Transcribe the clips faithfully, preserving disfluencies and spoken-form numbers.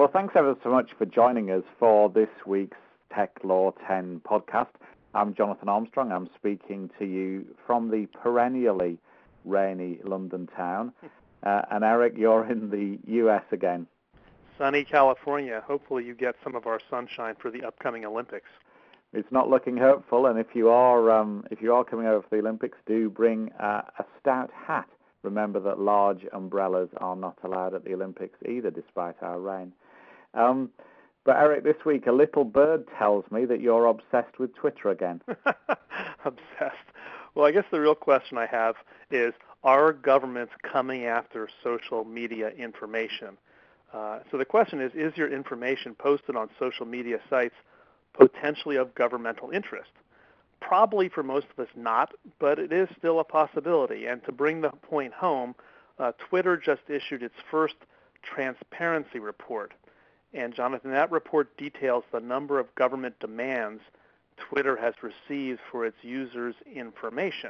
Well, thanks ever so much for joining us for this week's Tech Law ten podcast. I'm Jonathan Armstrong. I'm speaking to you from the perennially rainy London town. Uh, and Eric, you're in the U S again. Sunny California. Hopefully you get some of our sunshine for the upcoming Olympics. It's not looking hopeful, and if you are um, if you are coming over for the Olympics, do bring uh, a stout hat. Remember that large umbrellas are not allowed at the Olympics either, despite our rain. Um, but Eric, this week a little bird tells me that you're obsessed with Twitter again. Obsessed. Well, I guess the real question I have is, are governments coming after social media information? Uh, so the question is, is your information posted on social media sites potentially of governmental interest? Probably for most of us not, but it is still a possibility. And to bring the point home, uh, Twitter just issued its first transparency report. And Jonathan, that report details the number of government demands Twitter has received for its users' information.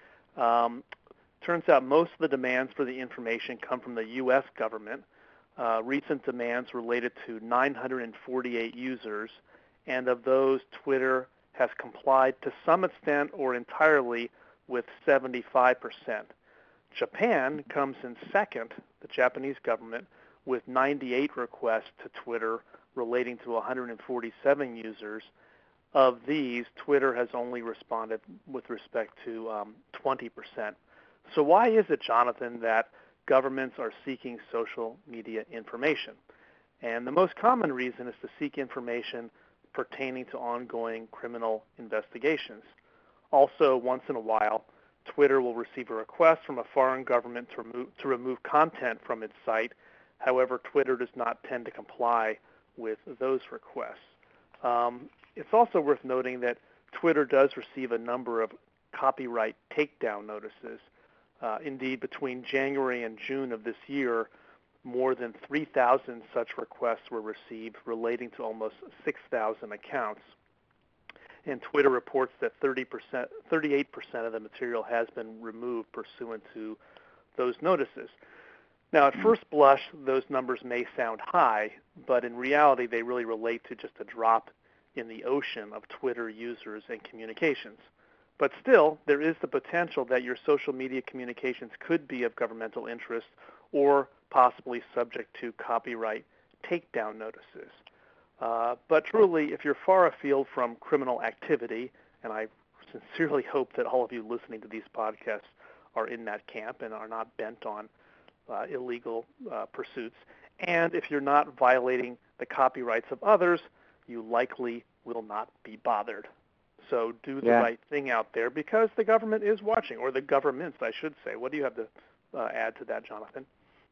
Um, turns out most of the demands for the information come from the U S government. Uh, recent demands related to nine hundred forty-eight users, and of those, Twitter has complied to some extent or entirely with seventy-five percent. Japan comes in second, the Japanese government, with ninety-eight requests to Twitter relating to one hundred forty-seven users. Of these, Twitter has only responded with respect to um, twenty percent. So why is it, Jonathan, that governments are seeking social media information? And the most common reason is to seek information pertaining to ongoing criminal investigations. Also, once in a while, Twitter will receive a request from a foreign government to remove, to remove content from its site. However, Twitter does not tend to comply with those requests. Um, it's also worth noting that Twitter does receive a number of copyright takedown notices. Uh, indeed, between January and June of this year, more than three thousand such requests were received relating to almost six thousand accounts. And Twitter reports that thirty percent, thirty-eight percent of the material has been removed pursuant to those notices. Now, at first blush, those numbers may sound high, but in reality, they really relate to just a drop in the ocean of Twitter users and communications. But still, there is the potential that your social media communications could be of governmental interest or possibly subject to copyright takedown notices. Uh, but truly, if you're far afield from criminal activity, and I sincerely hope that all of you listening to these podcasts are in that camp and are not bent on uh, illegal uh, pursuits, and if you're not violating the copyrights of others, you likely will not be bothered. So do the yeah. right thing out there, because the government is watching, or the governments, I should say. What do you have to uh, add to that, Jonathan?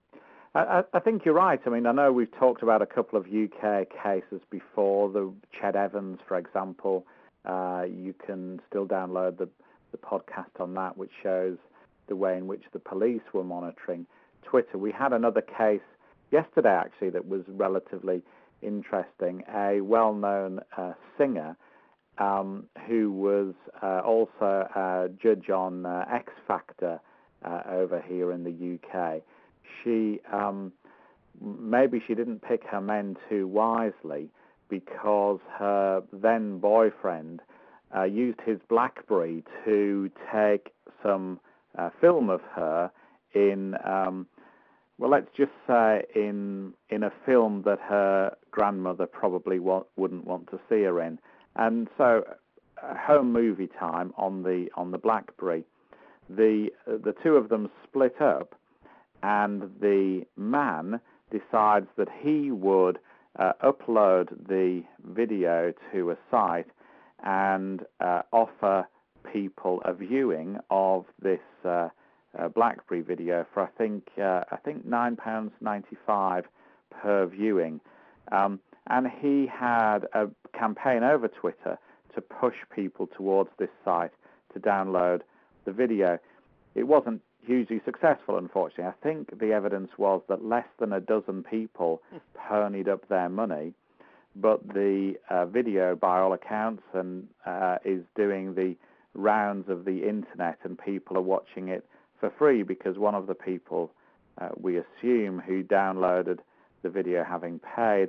I, I think you're right. I mean, I know we've talked about a couple of U K cases before, the Ched Evans, for example. Uh, you can still download the, the podcast on that, which shows the way in which the police were monitoring Twitter. We had another case yesterday, actually, that was relatively interesting. A well-known uh, singer um, who was uh, also a judge on uh, X Factor uh, over here in the U K. She um, maybe she didn't pick her men too wisely, because her then boyfriend uh, used his BlackBerry to take some uh, film of her in, um, well, let's just say in in a film that her grandmother probably wa- wouldn't want to see her in, and so uh, home movie time on the on the BlackBerry. The uh, the two of them split up, and the man decides that he would uh, upload the video to a site and uh, offer people a viewing of this uh, uh, BlackBerry video for I think uh, I think nine pounds ninety-five per viewing, um, and he had a campaign over Twitter to push people towards this site to download the video. It wasn't hugely successful, unfortunately. I think the evidence was that less than a dozen people ponied up their money, but the uh, video, by all accounts, and uh, is doing the rounds of the internet, and people are watching it for free, because one of the people, uh, we assume, who downloaded the video having paid,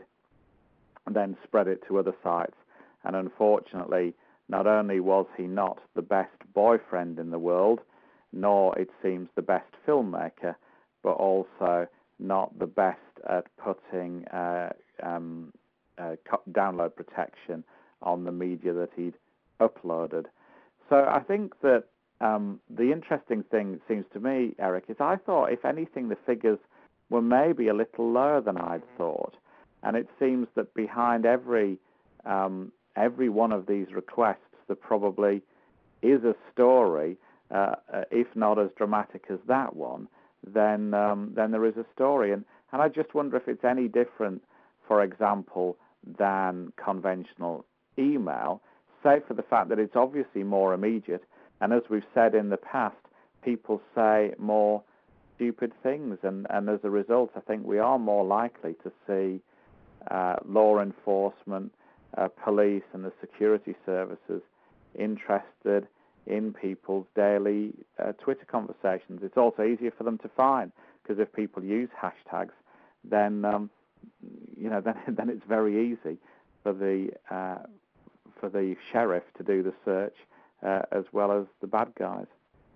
and then spread it to other sites. And unfortunately, not only was he not the best boyfriend in the world, nor, it seems, the best filmmaker, but also not the best at putting uh, um, uh, download protection on the media that he'd uploaded. So I think that um, the interesting thing, it seems to me, Eric, is I thought, if anything, the figures were maybe a little lower than I'd thought. And it seems that behind every um, every one of these requests, there probably is a story, uh, uh, if not as dramatic as that one, then um, then there is a story. And, and I just wonder if it's any different, for example, than conventional email, save for the fact that it's obviously more immediate. And as we've said in the past, people say more stupid things. And, and as a result, I think we are more likely to see uh, law enforcement, uh, police and the security services interested in people's daily uh, Twitter conversations. It's also easier for them to find, because if people use hashtags, then um, you know then then it's very easy for the uh, for the sheriff to do the search uh, as well as the bad guys.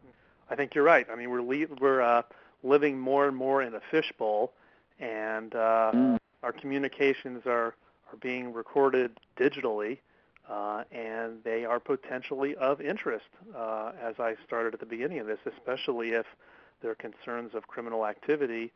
I think you're right. I mean, we're le- we're uh, living more and more in a fishbowl, and uh, mm. our communications are are being recorded digitally. Uh, and they are potentially of interest, uh, as I started at the beginning of this, especially if there are concerns of criminal activity.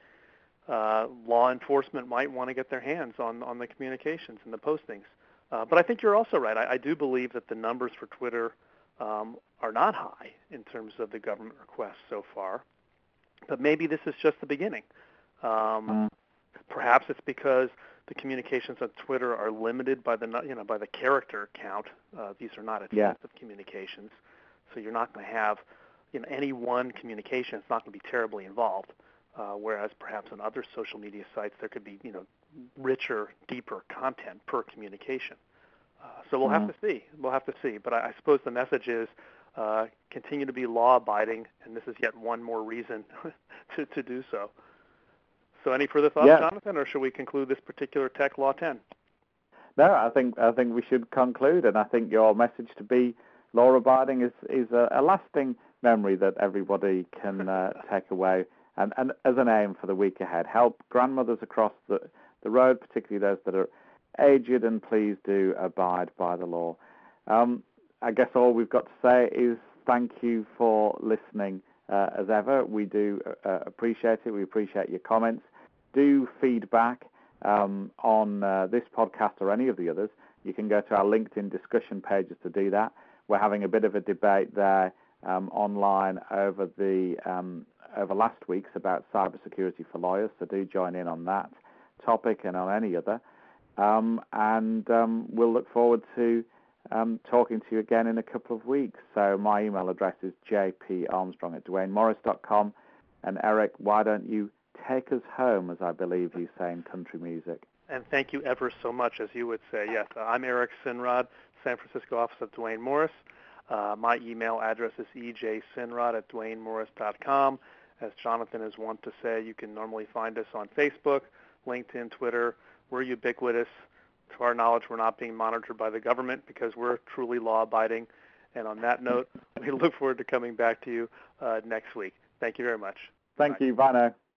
Uh, law enforcement might want to get their hands on, on the communications and the postings. Uh, but I think you're also right. I, I do believe that the numbers for Twitter um, are not high in terms of the government requests so far. But maybe this is just the beginning. Um, mm. Perhaps it's because the communications on Twitter are limited by the you know by the character count. Uh, these are not offensive yeah. communications, so you're not going to have you know any one communication. It's not going to be terribly involved. Uh, whereas perhaps on other social media sites there could be you know richer, deeper content per communication. Uh, so we'll mm-hmm. have to see. We'll have to see. But I, I suppose the message is uh, continue to be law-abiding, and this is yet one more reason to to do so. So any further thoughts, yeah. Jonathan, or should we conclude this particular Tech Law ten? No, I think I think we should conclude, and I think your message to be law-abiding is, is a, a lasting memory that everybody can uh, take away, and, and as an aim for the week ahead. Help grandmothers across the, the road, particularly those that are aged, and please do abide by the law. Um, I guess all we've got to say is thank you for listening uh, as ever. We do uh, appreciate it. We appreciate your comments. Do feedback um, on uh, this podcast or any of the others. You can go to our LinkedIn discussion pages to do that. We're having a bit of a debate there um, online over the um, over last week's about cybersecurity for lawyers, so do join in on that topic and on any other. Um, and um, we'll look forward to um, talking to you again in a couple of weeks. So my email address is j p armstrong at dwayne morris dot com. And Eric, why don't you take us home, as I believe you say in country music? And thank you ever so much, as you would say. Yes, I'm Eric Sinrod, San Francisco office of Dwayne Morris. Uh, my email address is e j sinrod at dwayne morris dot com. As Jonathan is wont to say, you can normally find us on Facebook, LinkedIn, Twitter. We're ubiquitous. To our knowledge, we're not being monitored by the government because we're truly law-abiding. And on that note, we look forward to coming back to you uh, next week. Thank you very much. Thank Bye. you. Bye now.